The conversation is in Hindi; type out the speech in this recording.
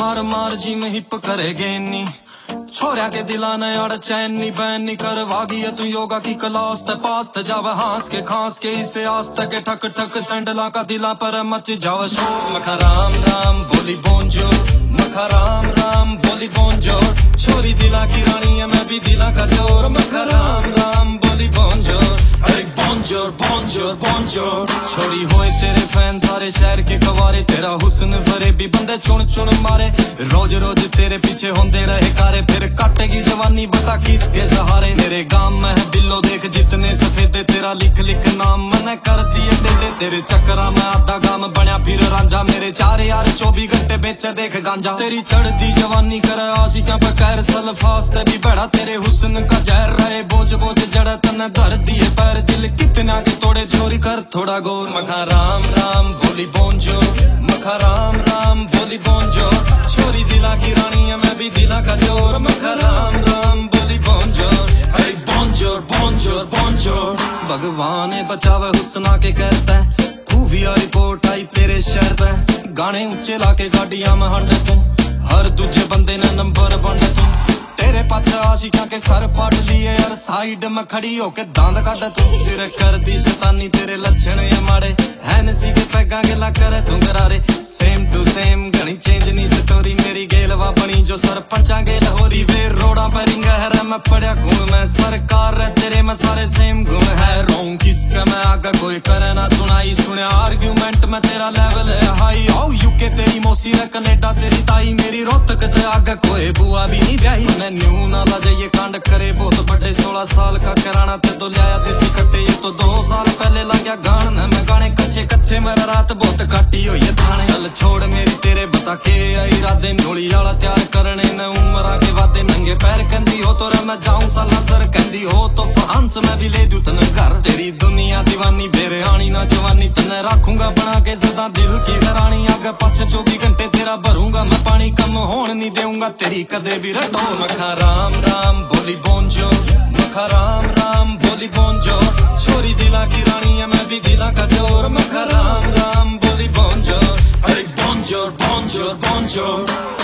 मार मार जी में हिप करेगे नी छोरिया के दिला ने अड़ चैन नी बैन नी करवागी है तू योगा की क्लास ते पास ते जावे हांस के खांस के इसे आस्ते के ठक ठक सैंडला का दिला पर मच जावे शोर। मखा राम राम बोली बोंजो मखा राम राम बोली बोंजो छोरी दिला की रानी है मैं भी दिला का चोर। मखा राम राम बोली बोंजो अरे बोंजोर बोंजोर बोंजोर छोरी होए तेरे फैन सारे शहर के कवारे तेरा हुस्न भरे भी बंदे चुन चुन मारे रोज रोज तेरे पीछे होंदे रहे कारे फिर काटेगी जवानी बता किसके सहारे। मेरे गांव में है बिल्लो देख जितने सफेदे तेरा लिख लिख नाम मैंने कर दिए टेढ़े तेरे चक्करा में आधा गांव बना फिर रांझा मेरे 4 यार 24 घंटे बेचे देख गांजा। तेरी चढ़ती जवानी करे आशिकां पे कैर सल्फास ते भी बड़ा तेरे हुस्न का जहर रहे बोझ बोझ जड़ा तने धर दिए पैर दिल कितना के तोड़े चोरी कर थोड़ा गौर। मखा राम राम बोली बोंजो मखा राम राम बोली बोंजो छोरी दिला की रानी है मैं भी दिला का चोर। मखा राम राम बोली बोंजोर अरे बोंजोर बोंजोर बोंजोर भगवान बचावे हुस्ना के कहता है खूफिया रिपोर्ट आई तेरे शहर ते गाने ऊंचे लाके गाड़ियां में हंडे तू हर दूजे बंदे ने नंबर बंडे तू तेरे पाछे आशिकां के सर पाट लिए यार साइड में खड़ी होके दांत काट तू फिर कर दी शैतानी तेरे लक्षण ये माड़े हैनसी के पैगा गिला करे तू गरारे सेम टू सेम घनी चेंज नहीं स्टोरी मेरी गेलवा बनी जो सरपंचा गेल होरी वे रोड़ा पे रिंग है मैं पढ़िया गुण में सरकार है तेरे में सारे सेम गुण है रोंग किसका मैं आगे कोई करे ना सुनाई सुने आर्ग्यूमेंट में तेरा लेवल है हाई ओ यूके तेरी मौसी है कनेडा तेरी ताई मेरी रोहतक ते आगे कोई बुआ भी नहीं ब्याही मैं न्यू ना जाइए कांड करे बहुत बड़े 16 साल का कराना ते तो लिया देसी कट्टे ये तो 2 साल पहले लग गया गान मैं गाने कच्चे कच्चे मेरा रात बहुत काटी हुई है थाने। चल छोड़ मेरी तेरे बता के आई राधे नोली वाला तैयार करने न उम्र के वादे नंगे पैर कहती हो तो मैं जाऊं साला सर कहती हो तो फ्रांस में भी ले दूं तने घर तेरी दुनिया दीवानी बेरे आनी ना जवानी तने रखूंगा बना के सदा दिल की रानी आगे पाछे 24 घंटे तेरा भरूंगा मैं पानी कम होने नहीं दूंगा तेरी कदे भी रटो। मखा राम राम बोली बोंजो मखा राम राम बोली बोंजो छोरी दिला की रानी है मैं भी दिला का चोर। मखा राम राम बोली बोंजो अरे बोंजोर बोंजोर बोंजोर